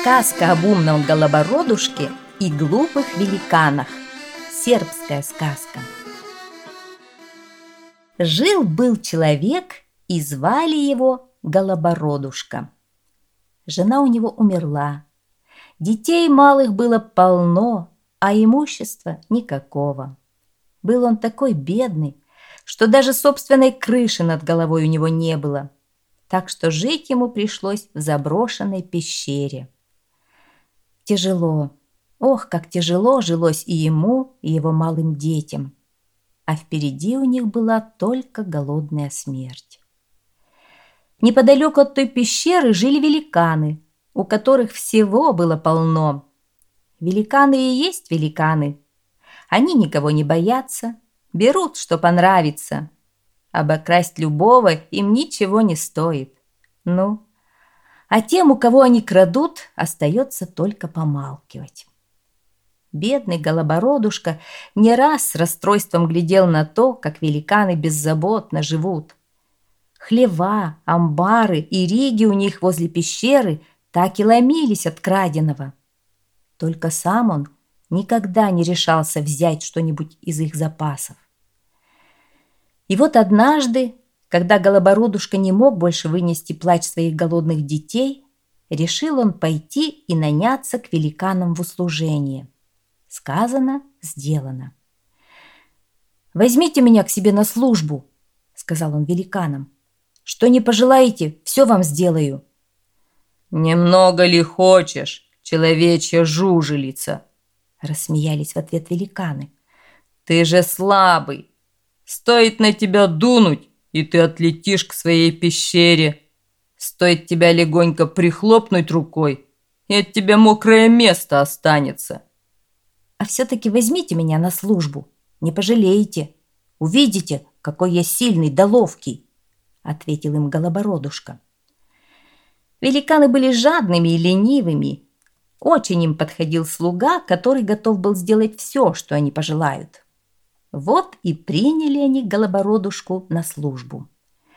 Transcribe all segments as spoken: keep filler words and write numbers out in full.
Сказка об умном Голобородушке и глупых великанах. Сербская сказка. Жил-был человек, и звали его Голобородушка. Жена у него умерла. Детей малых было полно, а имущества никакого. Был он такой бедный, что даже собственной крыши над головой у него не было, так что жить ему пришлось в заброшенной пещере. Тяжело, ох, как тяжело жилось и ему, и его малым детям, а впереди у них была только голодная смерть. Неподалеку от той пещеры жили великаны, у которых всего было полно. Великаны и есть великаны. Они никого не боятся, берут, что понравится. Обокрасть любого им ничего не стоит. Ну, а тем, у кого они крадут, остается только помалкивать. Бедный Голобородушка не раз с расстройством глядел на то, как великаны беззаботно живут. Хлева, амбары и риги у них возле пещеры так и ломились от краденого. Только сам он никогда не решался взять что-нибудь из их запасов. И вот однажды, когда Голобородушка не мог больше вынести плач своих голодных детей, решил он пойти и наняться к великанам в услужение. Сказано, сделано. «Возьмите меня к себе на службу», — сказал он великанам. «Что не пожелаете, все вам сделаю». «Немного ли хочешь, человечья жужелица?» — рассмеялись в ответ великаны. «Ты же слабый. Стоит на тебя дунуть, и ты отлетишь к своей пещере. Стоит тебя легонько прихлопнуть рукой, и от тебя мокрое место останется». «А все-таки возьмите меня на службу, не пожалеете. Увидите, какой я сильный да ловкий», — ответил им Голобородушка. Великаны были жадными и ленивыми. Очень им подходил слуга, который готов был сделать все, что они пожелают. Вот и приняли они Голобородушку на службу.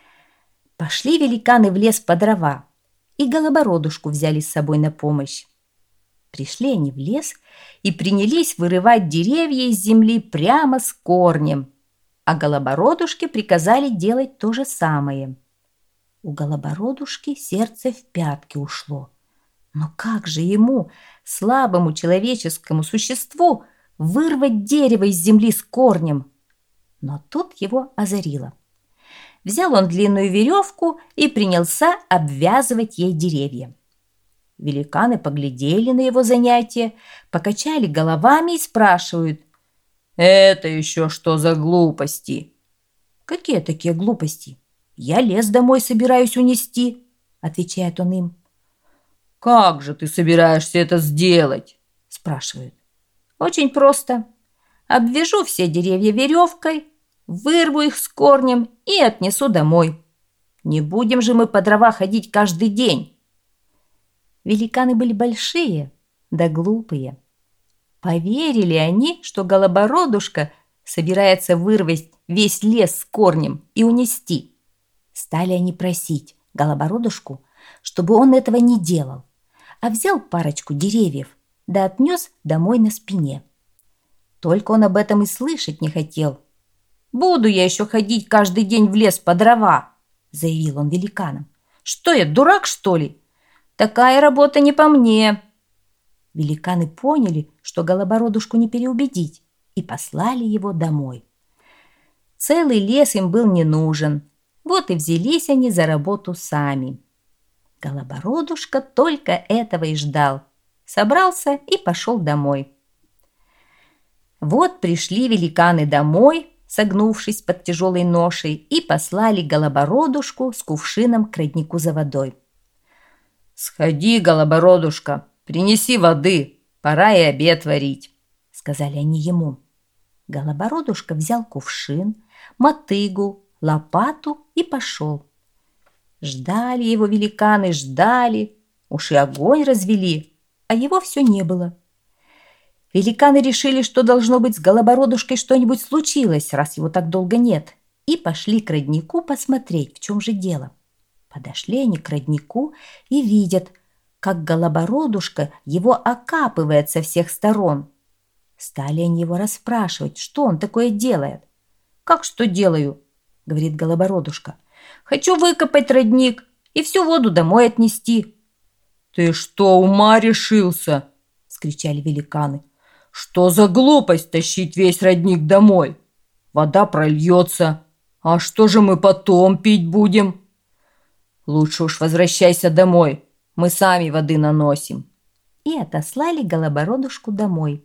Пошли великаны в лес по дрова, и Голобородушку взяли с собой на помощь. Пришли они в лес и принялись вырывать деревья из земли прямо с корнем, а Голобородушке приказали делать то же самое. У Голобородушки сердце в пятки ушло. Но как же ему, слабому человеческому существу, вырвать дерево из земли с корнем? Но тут его озарило. Взял он длинную веревку и принялся обвязывать ей деревья. Великаны поглядели на его занятие, покачали головами и спрашивают: «Это еще что за глупости?» «Какие такие глупости? Я лес домой собираюсь унести», — отвечает он им. «Как же ты собираешься это сделать?» — спрашивают. «Очень просто. Обвяжу все деревья веревкой, вырву их с корнем и отнесу домой. Не будем же мы по дрова ходить каждый день». Великаны были большие, да глупые. Поверили они, что Голобородушка собирается вырвать весь лес с корнем и унести. Стали они просить Голобородушку, чтобы он этого не делал, а взял парочку деревьев да отнес домой на спине. Только он об этом и слышать не хотел. «Буду я еще ходить каждый день в лес по дрова», — заявил он великанам. «Что я, дурак, что ли? Такая работа не по мне». Великаны поняли, что Голобородушку не переубедить, и послали его домой. Целый лес им был не нужен. Вот и взялись они за работу сами. Голобородушка только этого и ждал. Собрался и пошел домой. Вот пришли великаны домой, согнувшись под тяжелой ношей, и послали Голобородушку с кувшином к роднику за водой. «Сходи, Голобородушка, принеси воды, пора и обед варить», — сказали они ему. Голобородушка взял кувшин, мотыгу, лопату и пошел. Ждали его великаны, ждали, уж и огонь развели, а его все не было. Великаны решили, что должно быть с Голобородушкой что-нибудь случилось, раз его так долго нет, и пошли к роднику посмотреть, в чем же дело. Подошли они к роднику и видят, как Голобородушка его окапывает со всех сторон. Стали они его расспрашивать, что он такое делает. «Как что делаю?» — говорит Голобородушка. «Хочу выкопать родник и всю воду домой отнести». «Ты что, ума решился?» — вскричали великаны. «Что за глупость тащить весь родник домой? Вода прольется. А что же мы потом пить будем? Лучше уж возвращайся домой. Мы сами воды наносим». И отослали Голобородушку домой.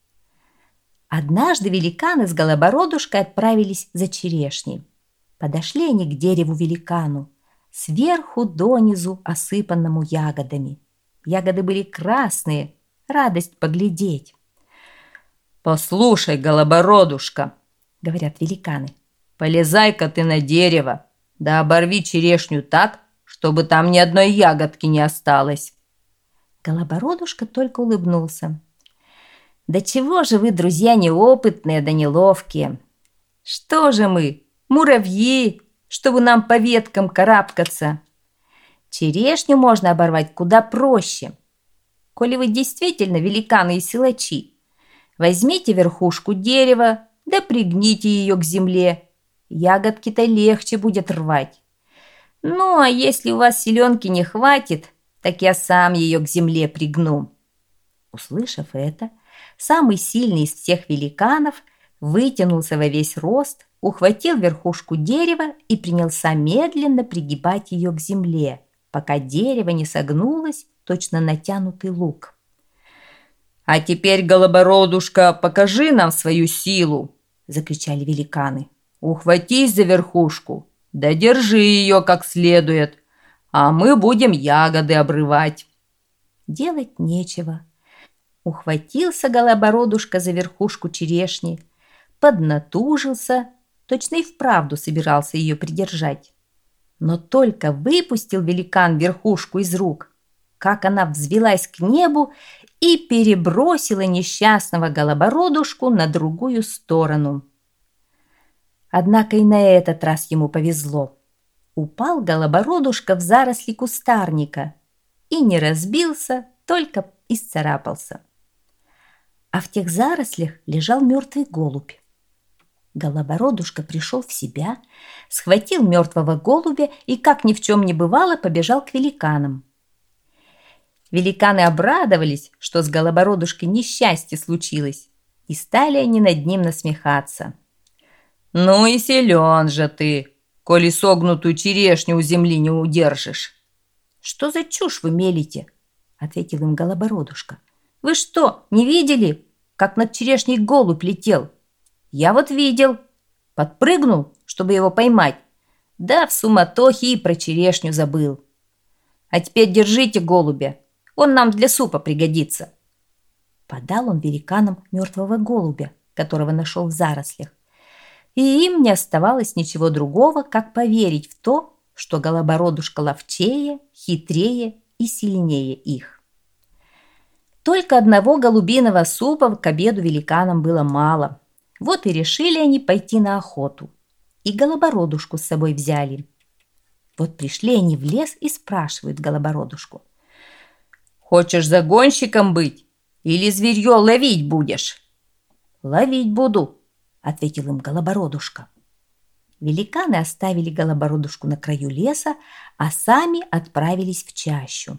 Однажды великаны с Голобородушкой отправились за черешней. Подошли они к дереву-великану, сверху донизу осыпанному ягодами. Ягоды были красные, радость поглядеть. «Послушай, Голобородушка, — говорят великаны, — полезай-ка ты на дерево, да оборви черешню так, чтобы там ни одной ягодки не осталось». Голобородушка только улыбнулся. «Да чего же вы, друзья, неопытные да неловкие? Что же мы, муравьи, чтобы нам по веткам карабкаться? Черешню можно оборвать куда проще. Коли вы действительно великаны и силачи, возьмите верхушку дерева, да пригните ее к земле. Ягодки-то легче будет рвать. Ну, а если у вас силенки не хватит, так я сам ее к земле пригну». Услышав это, самый сильный из всех великанов вытянулся во весь рост, ухватил верхушку дерева и принялся медленно пригибать ее к земле, пока дерево не согнулось, точно натянутый лук. «А теперь, Голобородушка, покажи нам свою силу!» — закричали великаны. «Ухватись за верхушку, да держи ее как следует, а мы будем ягоды обрывать». Делать нечего. Ухватился Голобородушка за верхушку черешни, поднатужился, точно и вправду собирался ее придержать. Но только выпустил великан верхушку из рук, как она взвилась к небу и перебросила несчастного Голобородушку на другую сторону. Однако и на этот раз ему повезло. Упал Голобородушка в заросли кустарника и не разбился, только исцарапался. А в тех зарослях лежал мертвый голубь. Голобородушка пришел в себя, схватил мертвого голубя и, как ни в чем не бывало, побежал к великанам. Великаны обрадовались, что с Голобородушкой несчастье случилось, и стали они над ним насмехаться. «Ну и силен же ты, коли согнутую черешню у земли не удержишь». «Что за чушь вы мелите?» — ответил им Голобородушка. «Вы что, не видели, как над черешней голубь летел? Я вот видел. Подпрыгнул, чтобы его поймать. Да в суматохе и про черешню забыл. А теперь держите голубя, он нам для супа пригодится». Подал он великанам мертвого голубя, которого нашел в зарослях. И им не оставалось ничего другого, как поверить в то, что Голобородушка ловчее, хитрее и сильнее их. Только одного голубиного супа к обеду великанам было мало. Вот и решили они пойти на охоту. И Голобородушку с собой взяли. Вот пришли они в лес и спрашивают Голобородушку: «Хочешь загонщиком быть или зверье ловить будешь?» «Ловить буду», — ответил им Голобородушка. Великаны оставили Голобородушку на краю леса, а сами отправились в чащу.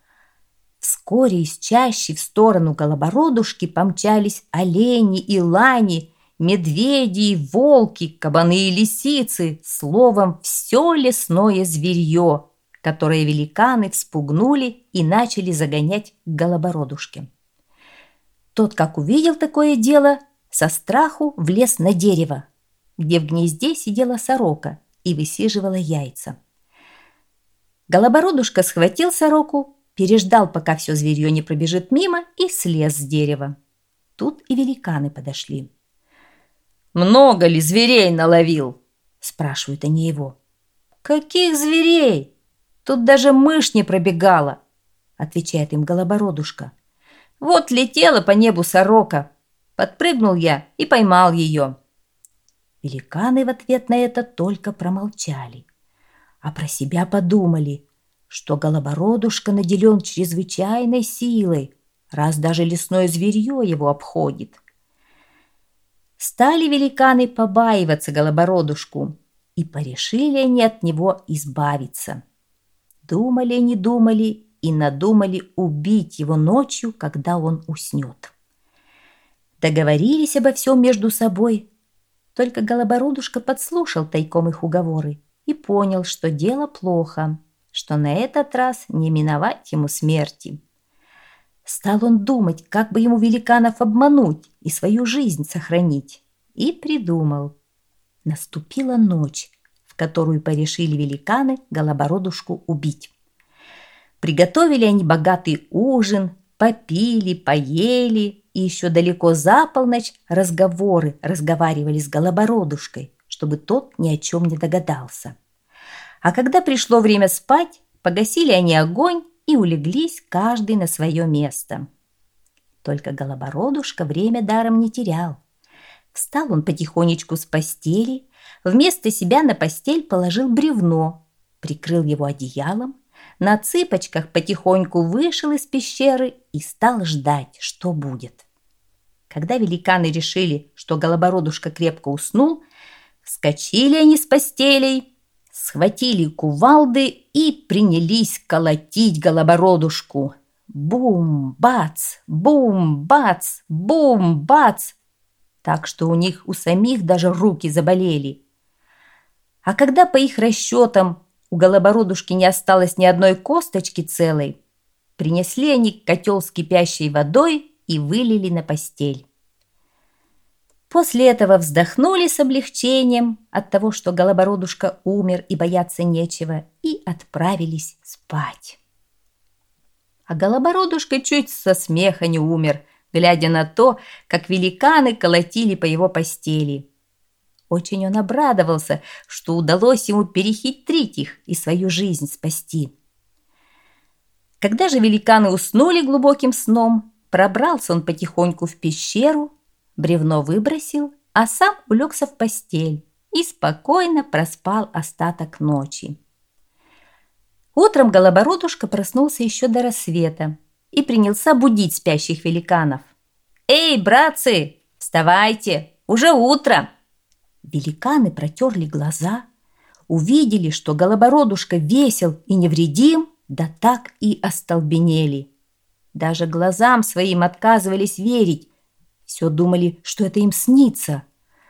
Вскоре из чащи в сторону Голобородушки помчались олени и лани, медведи и волки, кабаны и лисицы, словом, все лесное зверье, которое великаны вспугнули и начали загонять к Голобородушке. Тот, как увидел такое дело, со страху влез на дерево, где в гнезде сидела сорока и высиживала яйца. Голобородушка схватил сороку, переждал, пока все зверье не пробежит мимо, и слез с дерева. Тут и великаны подошли. «Много ли зверей наловил?» — спрашивают они его. «Каких зверей? Тут даже мышь не пробегала», — отвечает им Голобородушка. «Вот летела по небу сорока. Подпрыгнул я и поймал ее». Великаны в ответ на это только промолчали, а про себя подумали: что Голобородушка наделен чрезвычайной силой, раз даже лесное зверье его обходит. Стали великаны побаиваться Голобородушку, и порешили они от него избавиться. Думали они, думали и надумали убить его ночью, когда он уснет. Договорились обо всем между собой, только Голобородушка подслушал тайком их уговоры и понял, что дело плохо, что на этот раз не миновать ему смерти. Стал он думать, как бы ему великанов обмануть и свою жизнь сохранить, и придумал. Наступила ночь, в которую порешили великаны Голобородушку убить. Приготовили они богатый ужин, попили, поели, и еще далеко за полночь разговоры разговаривали с Голобородушкой, чтобы тот ни о чем не догадался. А когда пришло время спать, погасили они огонь и улеглись каждый на свое место. Только Голобородушка время даром не терял. Встал он потихонечку с постели, вместо себя на постель положил бревно, прикрыл его одеялом, на цыпочках потихоньку вышел из пещеры и стал ждать, что будет. Когда великаны решили, что Голобородушка крепко уснул, вскочили они с постелей, схватили кувалды и принялись колотить Голобородушку. Бум-бац, бум-бац, бум-бац, так что у них у самих даже руки заболели. А когда по их расчетам у Голобородушки не осталось ни одной косточки целой, принесли они котел с кипящей водой и вылили на постель. После этого вздохнули с облегчением от того, что Голобородушка умер и бояться нечего, и отправились спать. А Голобородушка чуть со смеха не умер, глядя на то, как великаны колотили по его постели. Очень он обрадовался, что удалось ему перехитрить их и свою жизнь спасти. Когда же великаны уснули глубоким сном, пробрался он потихоньку в пещеру, бревно выбросил, а сам улегся в постель и спокойно проспал остаток ночи. Утром Голобородушка проснулся еще до рассвета и принялся будить спящих великанов. «Эй, братцы, вставайте, уже утро!» Великаны протерли глаза, увидели, что Голобородушка весел и невредим, да так и остолбенели. Даже глазам своим отказывались верить, все думали, что это им снится.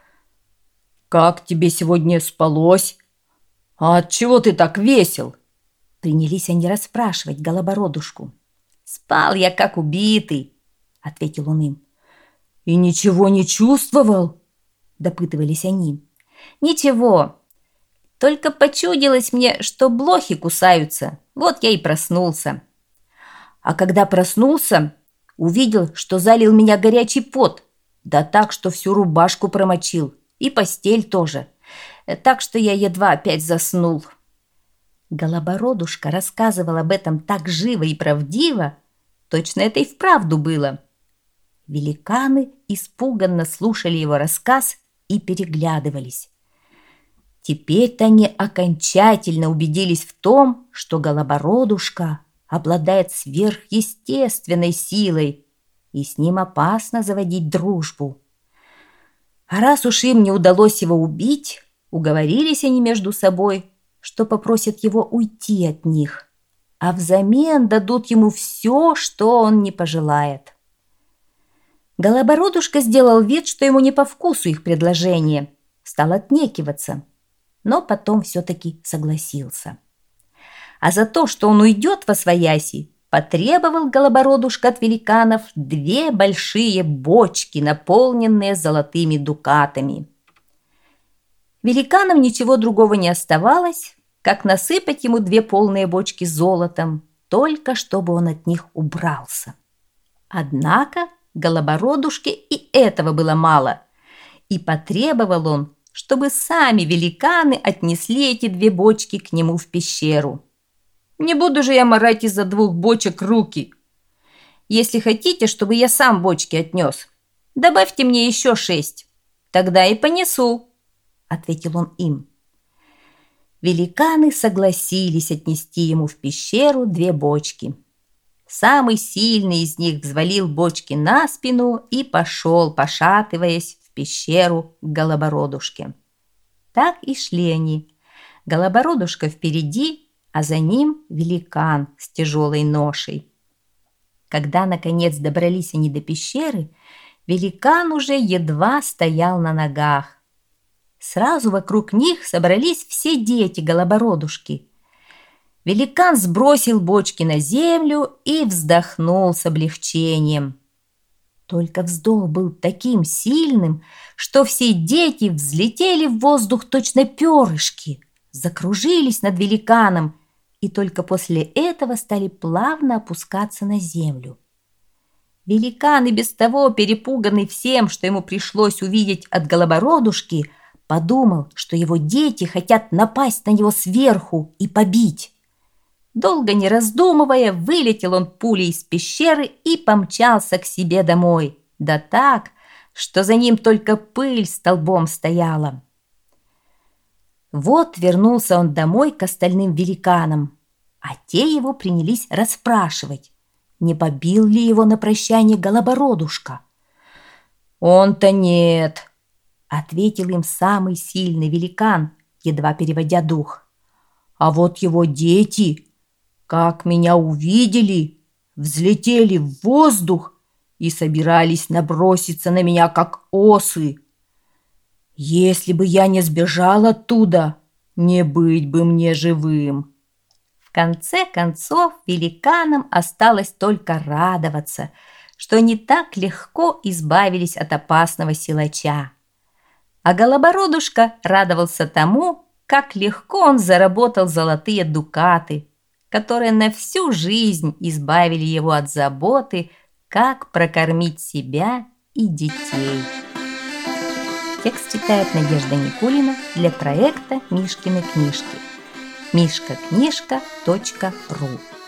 «Как тебе сегодня спалось? А отчего ты так весел?» Принялись они расспрашивать Голобородушку. «Спал я, как убитый», — ответил он им. «И ничего не чувствовал?» — допытывались они. «Ничего, только почудилось мне, что блохи кусаются, вот я и проснулся. А когда проснулся, увидел, что залил меня горячий пот, да так, что всю рубашку промочил, и постель тоже, так что я едва опять заснул». Голобородушка рассказывал об этом так живо и правдиво, точно это и вправду было. Великаны испуганно слушали его рассказ и переглядывались. Теперь-то они окончательно убедились в том, что Голобородушка обладает сверхъестественной силой, и с ним опасно заводить дружбу. А раз уж им не удалось его убить, уговорились они между собой, что попросят его уйти от них, а взамен дадут ему все, что он не пожелает. Голобородушка сделал вид, что ему не по вкусу их предложение, стал отнекиваться, но потом все-таки согласился. А за то, что он уйдет восвояси, потребовал Голобородушка от великанов две большие бочки, наполненные золотыми дукатами. Великанам ничего другого не оставалось, как насыпать ему две полные бочки золотом, только чтобы он от них убрался. Однако Голобородушке и этого было мало, и потребовал он, чтобы сами великаны отнесли эти две бочки к нему в пещеру. «Не буду же я марать из-за двух бочек руки. Если хотите, чтобы я сам бочки отнес, добавьте мне еще шесть, тогда и понесу», — ответил он им. великаны согласились отнести ему в пещеру две бочки. Самый сильный из них взвалил бочки на спину и пошел, пошатываясь, в пещеру к Голобородушке. Так и шли они. Голобородушка впереди, а за ним великан с тяжелой ношей. Когда, наконец, добрались они до пещеры, великан уже едва стоял на ногах. Сразу вокруг них собрались все дети Голобородушки. Великан сбросил бочки на землю и вздохнул с облегчением. Только вздох был таким сильным, что все дети взлетели в воздух точно перышки, закружились над великаном и только после этого стали плавно опускаться на землю. Великан, и без того перепуганный всем, что ему пришлось увидеть от Голобородушки, подумал, что его дети хотят напасть на него сверху и побить. Долго не раздумывая, вылетел он пулей из пещеры и помчался к себе домой. Да так, что за ним только пыль столбом стояла. Вот вернулся он домой к остальным великанам, а те его принялись расспрашивать, не побил ли его на прощание Голобородушка. «Он-то нет», — ответил им самый сильный великан, едва переводя дух. «А вот его дети, как меня увидели, взлетели в воздух и собирались наброситься на меня, как осы. Если бы я не сбежал оттуда, не быть бы мне живым». В конце концов великанам осталось только радоваться, что они так легко избавились от опасного силача. А Голобородушка радовался тому, как легко он заработал золотые дукаты, которые на всю жизнь избавили его от заботы, как прокормить себя и детей. Текст читает Надежда Никулина для проекта «Мишкины книжки». мишка книжка точка ру